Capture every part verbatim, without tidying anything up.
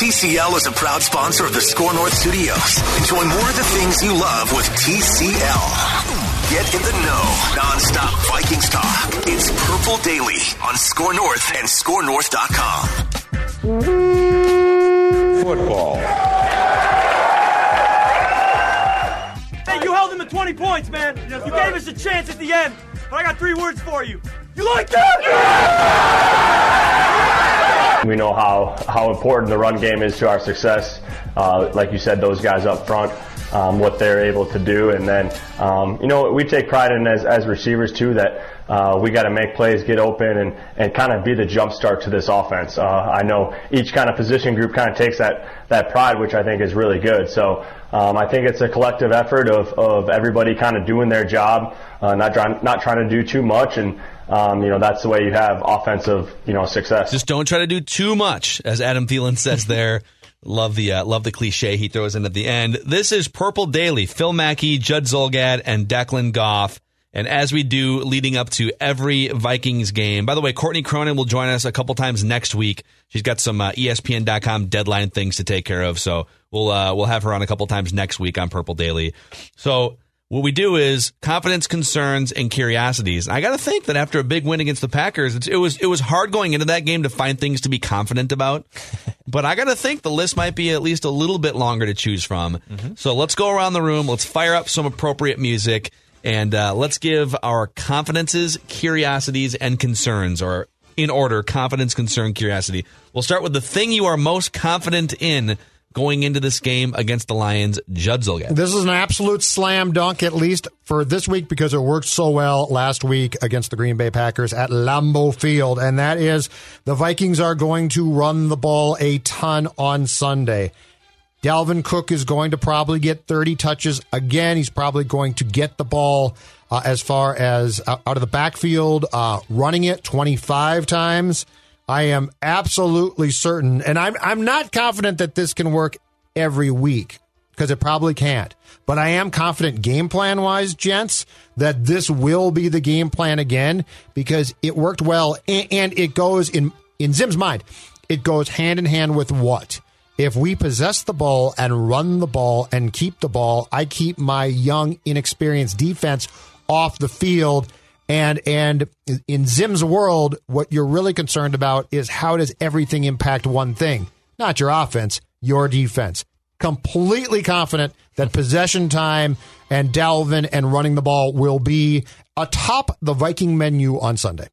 T C L is a proud sponsor of the Score North Studios. Enjoy more of the things you love with T C L. Get in the know. Non-stop Vikings talk. It's Purple Daily on Score North and score north dot com. Football. Hey, you held him to twenty points, man. You gave us a chance at the end. But I got three words for you. You like that? We know how, how important the run game is to our success. Uh, like you said, those guys up front, um, what they're able to do. And then, um, you know, we take pride in as, as receivers, too, that uh, we got to make plays, get open, and, and kind of be the jump start to this offense. Uh, I know each kind of position group kind of takes that, that pride, which I think is really good. So um, I think it's a collective effort of, of everybody kind of doing their job, uh, not, trying, not trying to do too much. And Um, you know, that's the way you have offensive, you know, success. Just don't try to do too much, as Adam Thielen says there. Love the uh, love the cliche he throws in at the end. This is Purple Daily. Phil Mackey, Judd Zolgad, and Declan Goff. And as we do leading up to every Vikings game. By the way, Courtney Cronin will join us a couple times next week. She's got some uh, E S P N dot com deadline things to take care of. So we'll uh, we'll have her on a couple times next week on Purple Daily. So what we do is confidence, concerns, and curiosities. I got to think that after a big win against the Packers, it's, it was it was hard going into that game to find things to be confident about. But I got to think the list might be at least a little bit longer to choose from. Mm-hmm. So let's go around the room. Let's fire up some appropriate music, and uh, let's give our confidences, curiosities, and concerns, or in order: confidence, concern, curiosity. We'll start with the thing you are most confident in going into this game against the Lions. Judd Zolgad. This is an absolute slam dunk, at least for this week, because it worked so well last week against the Green Bay Packers at Lambeau Field, and that is the Vikings are going to run the ball a ton on Sunday. Dalvin Cook is going to probably get thirty touches again. He's probably going to get the ball uh, as far as uh, out of the backfield, uh, running it twenty-five times. I am absolutely certain, and I'm I'm not confident that this can work every week, because it probably can't. But I am confident game plan-wise, gents, that this will be the game plan again, because it worked well, and, and it goes, in, in Zim's mind, it goes hand-in-hand with what? If we possess the ball and run the ball and keep the ball, I keep my young, inexperienced defense off the field. And and in Zim's world, what you're really concerned about is how does everything impact one thing? Not your offense, your defense. Completely confident that possession time and Dalvin and running the ball will be atop the Viking menu on Sunday.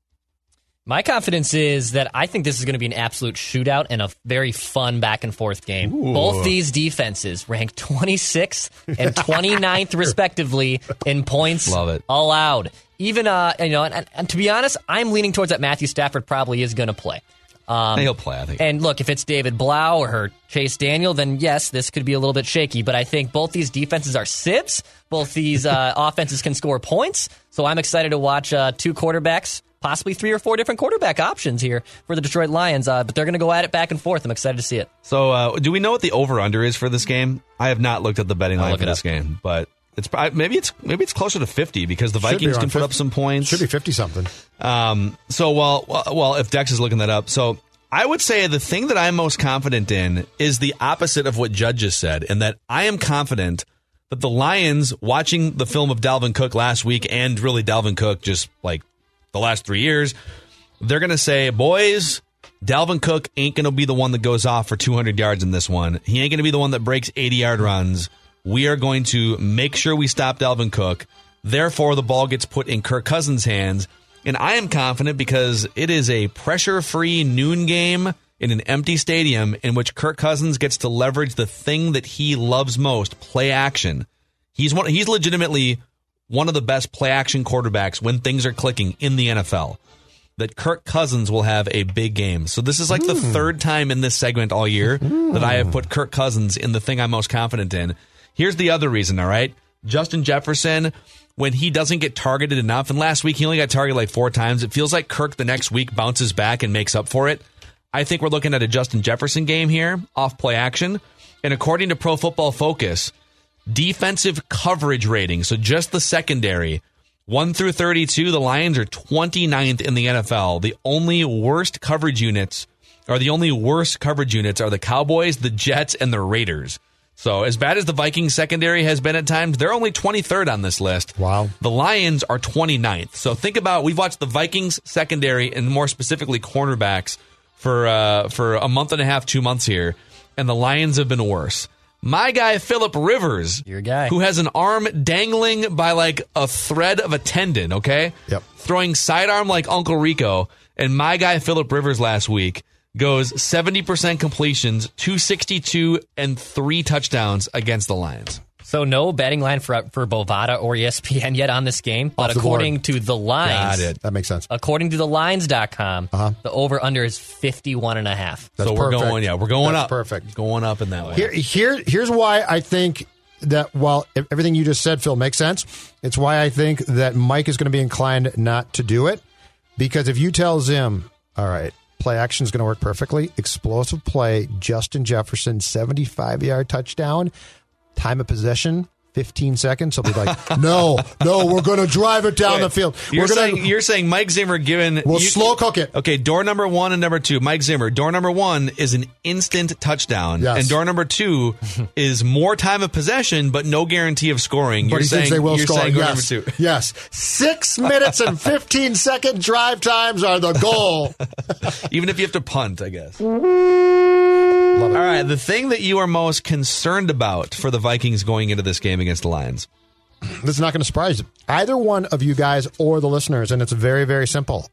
My confidence is that I think this is going to be an absolute shootout and a very fun back and forth game. Ooh. Both these defenses ranked twenty-sixth and twenty-ninth respectively in points Love it. allowed. Even uh, you know, and, and to be honest, I'm leaning towards that Matthew Stafford probably is going to play. Um, He'll play, I think. And look, if it's David Blau or Chase Daniel, then yes, this could be a little bit shaky. But I think both these defenses are sibs. Both these uh, offenses can score points. So I'm excited to watch uh, two quarterbacks. Possibly three or four different quarterback options here for the Detroit Lions, uh, but they're going to go at it back and forth. I'm excited to see it. So, uh, do we know what the over/under is for this game? I have not looked at the betting I'll line for this up. game, but it's maybe it's maybe it's closer to fifty because the Vikings can put fifty up some points. Should be fifty something. Um, so, well, well, if Dex is looking that up, so I would say the thing that I'm most confident in is the opposite of what Judd just said, and that I am confident that the Lions, watching the film of Dalvin Cook last week, and really Dalvin Cook just like the last three years. They're going to say, boys, Dalvin Cook ain't going to be the one that goes off for two hundred yards in this one. He ain't going to be the one that breaks eighty-yard runs. We are going to make sure we stop Dalvin Cook. Therefore, the ball gets put in Kirk Cousins' hands. And I am confident because it is a pressure-free noon game in an empty stadium in which Kirk Cousins gets to leverage the thing that he loves most, play action. He's one, he's legitimately one of the best play-action quarterbacks when things are clicking in the N F L. That Kirk Cousins will have a big game. So this is like mm. the third time in this segment all year mm. that I have put Kirk Cousins in the thing I'm most confident in. Here's the other reason, all right? Justin Jefferson, when he doesn't get targeted enough, and last week he only got targeted like four times, it feels like Kirk the next week bounces back and makes up for it. I think we're looking at a Justin Jefferson game here, off play action. And according to Pro Football Focus, defensive coverage rating, so just the secondary, one through thirty-two, the Lions are twenty-ninth in the N F L. The only worst coverage units are the only worse coverage units are the Cowboys, the Jets, and the Raiders. So as bad as the Vikings secondary has been at times, they're only twenty-third on this list. Wow. The Lions are twenty-ninth. So think about, we've watched the Vikings secondary and more specifically cornerbacks for uh, for a month and a half, two months here, and the Lions have been worse. My guy, Phillip Rivers, Your guy. who has an arm dangling by like a thread of a tendon, okay? Yep. Throwing sidearm like Uncle Rico, and my guy, Phillip Rivers, last week goes seventy percent completions, two sixty-two, and three touchdowns against the Lions. So no betting line for for Bovada or E S P N yet on this game, but Off the according board. to the lines, Got it. That makes sense. according to the lines dot com, Uh-huh. the over-under is fifty-one and a half. That's so we're perfect. going, yeah, we're going That's up. perfect. Going up in that way. Here, here, here's why I think that while everything you just said, Phil, makes sense, it's why I think that Mike is going to be inclined not to do it. Because if you tell Zim, all right, play action is going to work perfectly, explosive play, Justin Jefferson, seventy-five-yard touchdown, time of possession, fifteen seconds, he'll be like, no, no, we're going to drive it down Wait, the field. You're, We're saying, gonna, you're saying Mike Zimmer given... We'll you- slow cook it. Okay, door number one and number two, Mike Zimmer. Door number one is an instant touchdown. Yes. And door number two is more time of possession, but no guarantee of scoring. But You're he saying, thinks they will you're score. saying door Yes. number two. Yes. Six minutes and fifteen second drive times are the goal. Even if you have to punt, I guess. Love it. All right, the thing that you are most concerned about for the Vikings going into this game against the Lions. This is not going to surprise either one of you guys or the listeners, and it's very, very simple.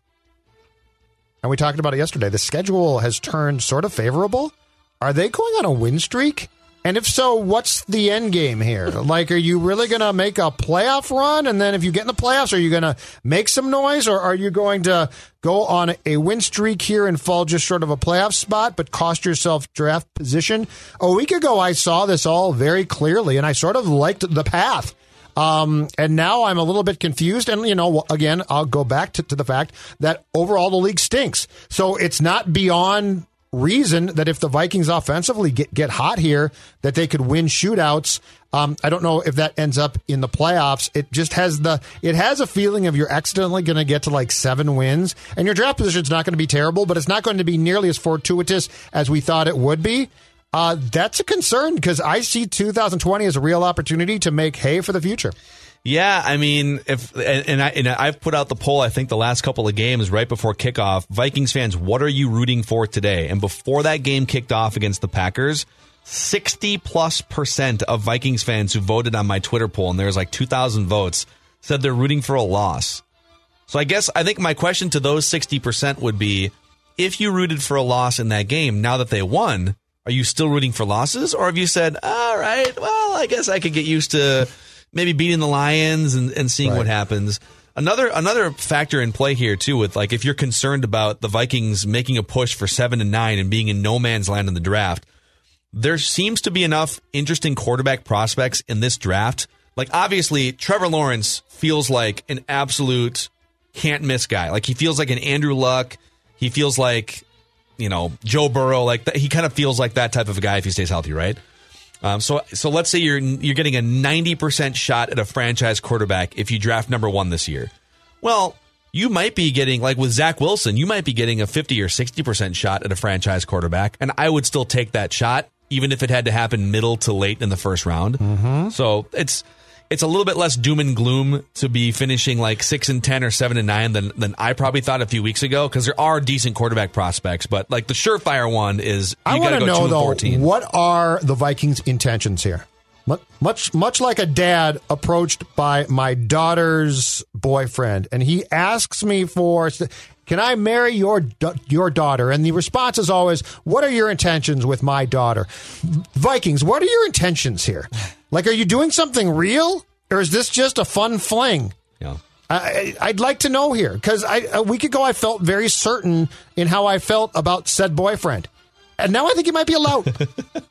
And we talked about it yesterday. The schedule has turned sort of favorable. Are they going on a win streak? And if so, what's the end game here? Like, are you really going to make a playoff run? And then if you get in the playoffs, are you going to make some noise? Or are you going to go on a win streak here and fall just short of a playoff spot, but cost yourself draft position? A week ago, I saw this all very clearly, and I sort of liked the path. Um, and now I'm a little bit confused. And, you know, again, I'll go back to, to the fact that overall the league stinks. So it's not beyond reason that if the Vikings offensively get, get hot here, that they could win shootouts. Um, I don't know if that ends up in the playoffs. It just has the, it has a feeling of you're accidentally going to get to like seven wins, and your draft position is not going to be terrible, but it's not going to be nearly as fortuitous as we thought it would be. Uh, that's a concern because I see two thousand twenty as a real opportunity to make hay for the future. Yeah, I mean, if and, and I and I've put out the poll. I think the last couple of games right before kickoff, Vikings fans, what are you rooting for today? And before that game kicked off against the Packers, sixty plus percent of Vikings fans who voted on my Twitter poll, and there was like two thousand votes, said they're rooting for a loss. So I guess I think my question to those sixty percent would be, if you rooted for a loss in that game, now that they won, are you still rooting for losses? Or have you said, all right, well, I guess I could get used to maybe beating the Lions and, and seeing Right. what happens. Another another factor in play here, too, with like if you're concerned about the Vikings making a push for seven and nine and being in no man's land in the draft, there seems to be enough interesting quarterback prospects in this draft. Like, obviously, Trevor Lawrence feels like an absolute can't-miss guy. Like, he feels like an Andrew Luck. He feels like, you know, Joe Burrow. Like, th- he kind of feels like that type of a guy if he stays healthy, right? Um, so, so let's say you're you're getting a ninety percent shot at a franchise quarterback if you draft number one this year. Well, you might be getting, like with Zach Wilson, you might be getting a fifty or sixty percent shot at a franchise quarterback, and I would still take that shot, even if it had to happen middle to late in the first round. Mm-hmm. So it's it's a little bit less doom and gloom to be finishing like six and ten or seven and nine than than I probably thought a few weeks ago, because there are decent quarterback prospects, but like the surefire one is you I got want to to go two know, and though, fourteen. what are the Vikings' intentions here? Mu- Much, much like a dad approached by my daughter's boyfriend, and he asks me for, can I marry your da- your daughter? And the response is always, what are your intentions with my daughter? Vikings, what are your intentions here? Like, are you doing something real, or is this just a fun fling? Yeah. I, I'd like to know here, because a week ago I felt very certain in how I felt about said boyfriend. And now I think he might be allowed. uh,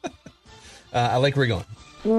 I like where you're going.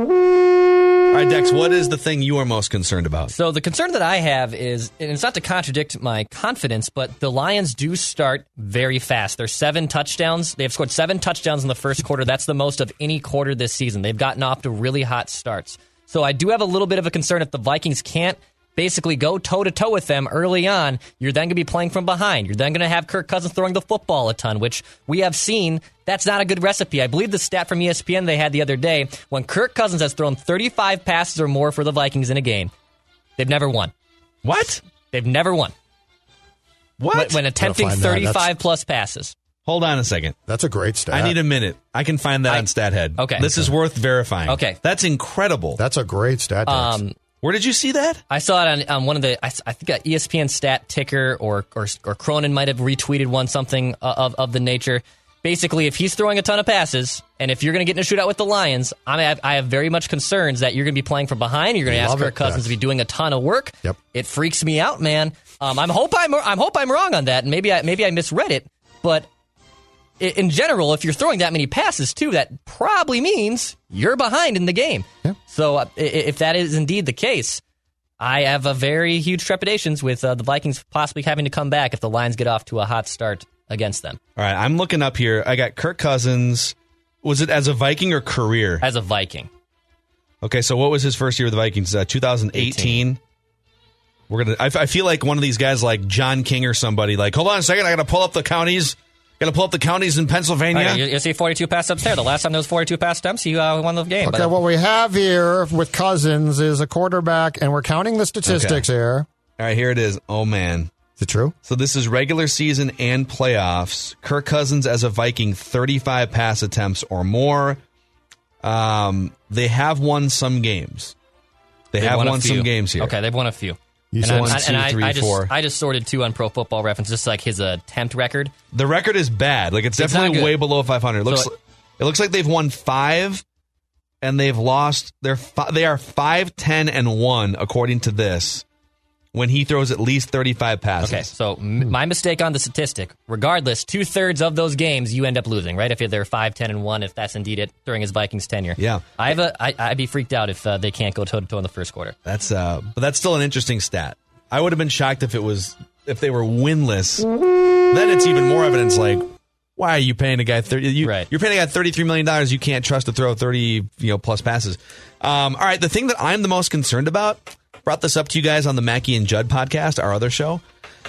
All right, Dex, what is the thing you are most concerned about? So the concern that I have is, and it's not to contradict my confidence, but the Lions do start very fast. They're seven touchdowns. They've scored seven touchdowns in the first quarter. That's the most of any quarter this season. They've gotten off to really hot starts. So I do have a little bit of a concern if the Vikings can't basically go toe-to-toe with them early on, you're then going to be playing from behind. You're then going to have Kirk Cousins throwing the football a ton, which we have seen that's not a good recipe. I believe the stat from E S P N they had the other day, when Kirk Cousins has thrown thirty-five passes or more for the Vikings in a game, they've never won. What? They've never won. What? When, when attempting thirty-five-plus passes. Hold on a second. That's a great stat. I need a minute. I can find that I, on StatHead. Okay. This is worth verifying. Okay. That's incredible. That's a great stat. Um, Where did you see that? I saw it on, on one of the, I, I think a E S P N stat ticker or, or, or Cronin might have retweeted one, something of, of the nature. Basically, if he's throwing a ton of passes, and if you're going to get in a shootout with the Lions, I have, I have very much concerns that you're going to be playing from behind. You're going to ask Kirk Cousins to be doing a ton of work. Yep. It freaks me out, man. Um, I'm hope I'm I'm hope I'm wrong on that, and maybe I maybe I misread it. But in general, if you're throwing that many passes too, that probably means you're behind in the game. Yep. So uh, if that is indeed the case, I have a very huge trepidations with uh, the Vikings possibly having to come back if the Lions get off to a hot start against them. All right, I'm looking up here. I got Kirk Cousins. Was it as a Viking or career? As a Viking. Okay, so what was his first year with the Vikings? Uh, twenty eighteen. eighteen. We're gonna. I, I feel like one of these guys, like John King or somebody, like, hold on a second, I got to pull up the counties. Got to pull up the counties in Pennsylvania. Right, you, you see forty-two pass attempts there. The last time there was forty-two pass attempts, he uh, won the game. Okay, but, uh, what we have here with Cousins is a quarterback, and we're counting the statistics okay. here. All right, here it is. Oh man. Is it true? So this is regular season and playoffs. Kirk Cousins as a Viking, thirty-five pass attempts or more. Um, they have won some games. They they've have won, won a few. some games here. Okay, they've won a few. You and said I, one, I, two, and I, three, I just, four. I just sorted two on Pro Football Reference, just like his attempt record. The record is bad. Like it's, It's definitely not good. way below five hundred. It looks, So- it looks like they've won five, and they've lost. They're fi- they are five, ten, and one according to this. When he throws at least thirty-five passes. Okay, so m- my mistake on the statistic. Regardless, two thirds of those games you end up losing, right? If they're five, ten, and one, if that's indeed it during his Vikings tenure. Yeah. I have a. I, I'd be freaked out if uh, they can't go toe to toe in the first quarter. That's uh, but that's still an interesting stat. I would have been shocked if it was if they were winless. Then it's even more evidence. Like, why are you paying a guy thirty? You, Right. You're paying a guy thirty-three million dollars. You can't trust to throw thirty, you know, plus passes. Um, all right, the thing that I'm the most concerned about. Brought this up to you guys on the Mackey and Judd podcast, our other show.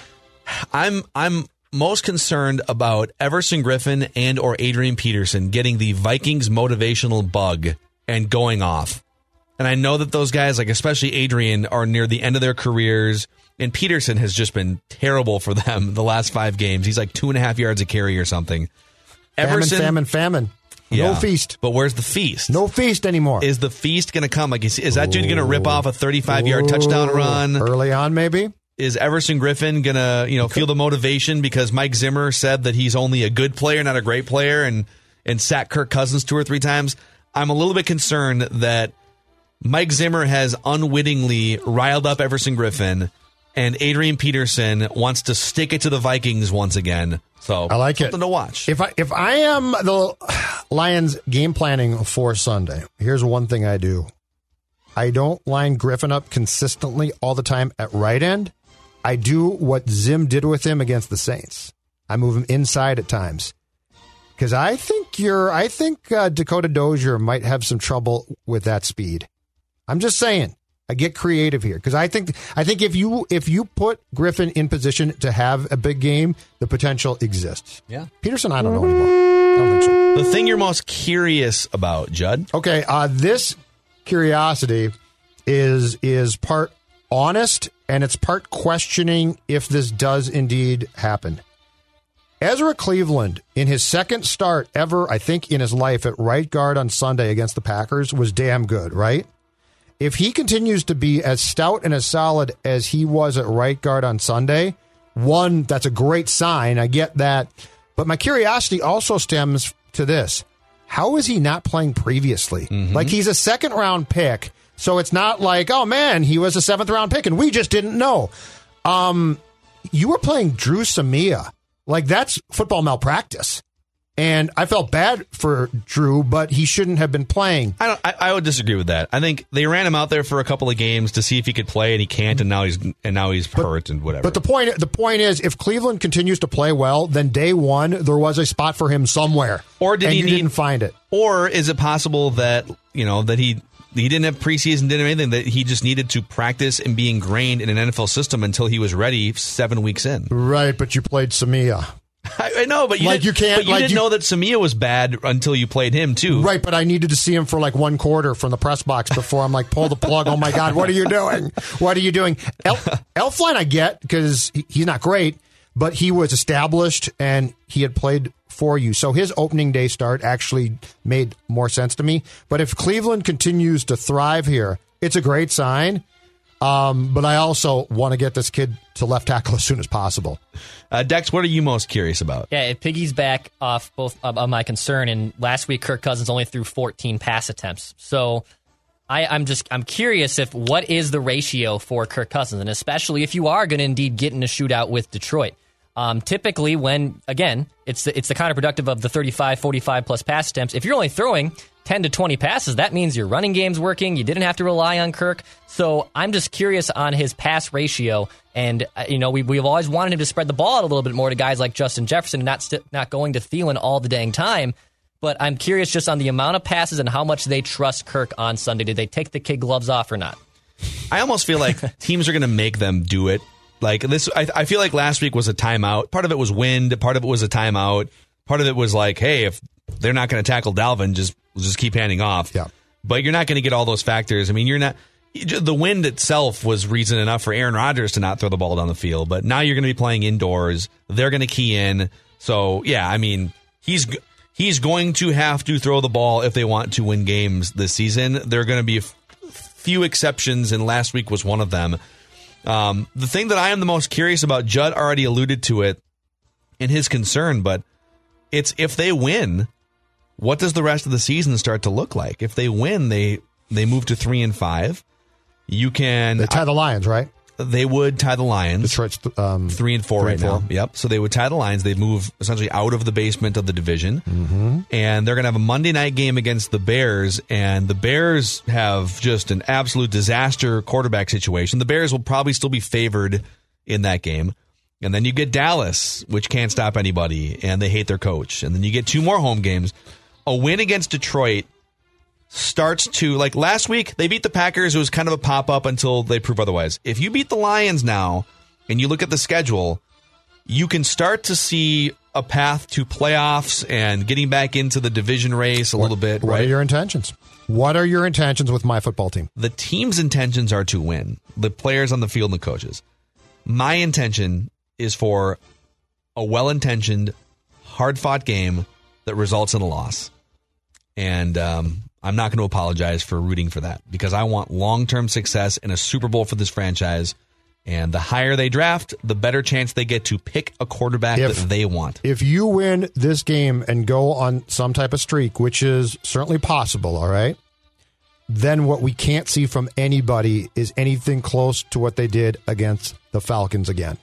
I'm I'm most concerned about Everson Griffin and or Adrian Peterson getting the Vikings motivational bug and going off. And I know that those guys, like especially Adrian, are near the end of their careers. And Peterson has just been terrible for them the last five games. He's like two and a half yards a carry or something. Famine, Everson, famine, famine. yeah. No feast. But where's the feast? No feast anymore. Is the feast going to come? Like, is, is that dude going to rip off a thirty-five-yard touchdown run? Early on, maybe? Is Everson Griffin going to, you know, feel the motivation because Mike Zimmer said that he's only a good player, not a great player, and, and sacked Kirk Cousins two or three times? I'm a little bit concerned that Mike Zimmer has unwittingly riled up Everson Griffin, and Adrian Peterson wants to stick it to the Vikings once again. So I like it. Something to watch. If I if I am the Lions game planning for Sunday, here's one thing I do. I don't line Griffin up consistently all the time at right end. I do what Zim did with him against the Saints. I move him inside at times. Because I think you're I think uh, Dakota Dozier might have some trouble with that speed. I'm just saying. I get creative here because I think I think if you if you put Griffin in position to have a big game, the potential exists. Yeah. Peterson, I don't know anymore. I don't think so. The thing you're most curious about, Judd? Okay, uh, this curiosity is is part honest and it's part questioning if this does indeed happen. Ezra Cleveland, in his second start ever, I think, in his life at right guard on Sunday against the Packers, was damn good, right? If he continues to be as stout and as solid as he was at right guard on Sunday, one, that's a great sign. I get that. But my curiosity also stems to this. How is he not playing previously? Mm-hmm. Like, he's a second round pick. So it's not like, oh, man, he was a seventh round pick and we just didn't know. Um, you were playing Drew Samia. Like, that's football malpractice. And I felt bad for Drew, but he shouldn't have been playing. I don't. I, I would disagree with that. I think they ran him out there for a couple of games to see if he could play, and he can't. And now he's and now he's but, hurt and whatever. But the point, the point is, if Cleveland continues to play well, then day one there was a spot for him somewhere, or did and he you need, didn't find it? Or is it possible that you know that he he didn't have preseason, didn't have anything. That he just needed to practice and be ingrained in an N F L system until he was ready seven weeks in. Right, but you played Samia. I, I know, but you, like did, you can't. But you like didn't you, know that Samia was bad until you played him too. Right, but I needed to see him for like one quarter from the press box before I'm like, pull the plug. Oh my God, what are you doing? What are you doing? El- Elflein, I get because he, he's not great, but he was established and he had played for you. So his opening day start actually made more sense to me. But if Cleveland continues to thrive here, it's a great sign. Um, but I also want to get this kid to left tackle as soon as possible. Uh, Dex, what are you most curious about? Yeah, it piggies back off both of, of my concern. And last week, Kirk Cousins only threw fourteen pass attempts. So I, I'm just I'm curious if what is the ratio for Kirk Cousins, and especially if you are going to indeed get in a shootout with Detroit. Um, typically, when again, it's the, it's the counterproductive of the thirty-five, forty-five plus pass attempts. If you're only throwing ten to twenty passes, that means your running game's working. You didn't have to rely on Kirk. So I'm just curious on his pass ratio. And, uh, you know, we, we've always wanted him to spread the ball out a little bit more to guys like Justin Jefferson and not, st- not going to Thielen all the dang time. But I'm curious just on the amount of passes and how much they trust Kirk on Sunday. Did they take the kid gloves off or not? I almost feel like teams are going to make them do it. Like this, I, I feel like last week was a timeout. Part of it was wind. Part of it was a timeout. Part of it was like, hey, if they're not going to tackle Dalvin, just just keep handing off. Yeah. But you're not going to get all those factors. I mean, you're not. The wind itself was reason enough for Aaron Rodgers to not throw the ball down the field. But now you're going to be playing indoors. They're going to key in. So yeah, I mean, he's he's going to have to throw the ball if they want to win games this season. There are going to be a f- few exceptions, and last week was one of them. Um, the thing that I am the most curious about, Judd already alluded to it in his concern, but it's if they win, what does the rest of the season start to look like? If they win, they they move to three and five. You can They tie the Lions, right? They would tie the Lions. Detroit's um, three and four three right and four. now. Yep. So they would tie the Lions. They'd move essentially out of the basement of the division, mm-hmm. and they're going to have a Monday night game against the Bears. And the Bears have just an absolute disaster quarterback situation. The Bears will probably still be favored in that game. And then you get Dallas, which can't stop anybody, and they hate their coach. And then you get two more home games. A win against Detroit starts to, like last week, they beat the Packers. It was kind of a pop-up until they prove otherwise. If you beat the Lions now, and you look at the schedule, you can start to see a path to playoffs and getting back into the division race a what, little bit. What right? are your intentions? What are your intentions with my football team? The team's intentions are to win. The players on the field and the coaches. My intention is for a well-intentioned, hard-fought game that results in a loss. And um, I'm not going to apologize for rooting for that because I want long-term success in a Super Bowl for this franchise. And the higher they draft, the better chance they get to pick a quarterback if, that they want. If you win this game and go on some type of streak, which is certainly possible, all right, then what we can't see from anybody is anything close to what they did against the Falcons again.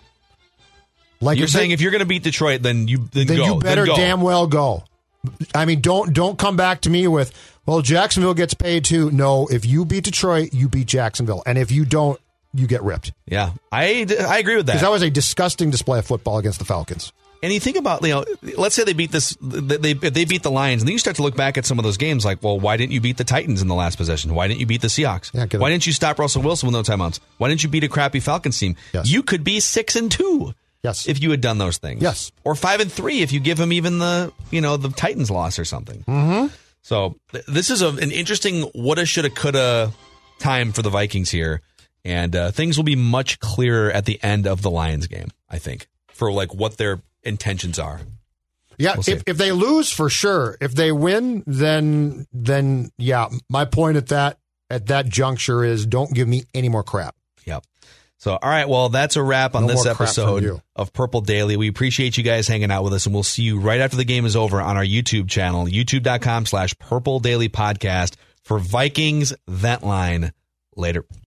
Like you're if saying they, if you're going to beat Detroit, then you then, then go. you better then go. damn well go. I mean, don't don't come back to me with, well, Jacksonville gets paid too. No, if you beat Detroit, you beat Jacksonville, and if you don't, you get ripped. Yeah, I, I agree with that. Because that was a disgusting display of football against the Falcons. And you think about, you know, let's say they beat this, they they beat the Lions, and then you start to look back at some of those games like, well, why didn't you beat the Titans in the last possession? Why didn't you beat the Seahawks? Yeah, why didn't you stop Russell Wilson with no timeouts? Why didn't you beat a crappy Falcons team? Yes. You could be six and two. Yes. If you had done those things. Yes. Or five and three if you give them even the, you know, the Titans loss or something. Mm-hmm. So th- this is a, an interesting woulda, shoulda, coulda time for the Vikings here. And uh, things will be much clearer at the end of the Lions game, I think, for like what their intentions are. Yeah, we'll if, if they lose, for sure. If they win, then then yeah. My point at that at that juncture is don't give me any more crap. Yep. So, all right, well, that's a wrap on No this more crap from episode you. of Purple Daily. We appreciate you guys hanging out with us, and we'll see you right after the game is over on our YouTube channel, youtube.com slash Purple Daily Podcast for Vikings Vent Line. Later.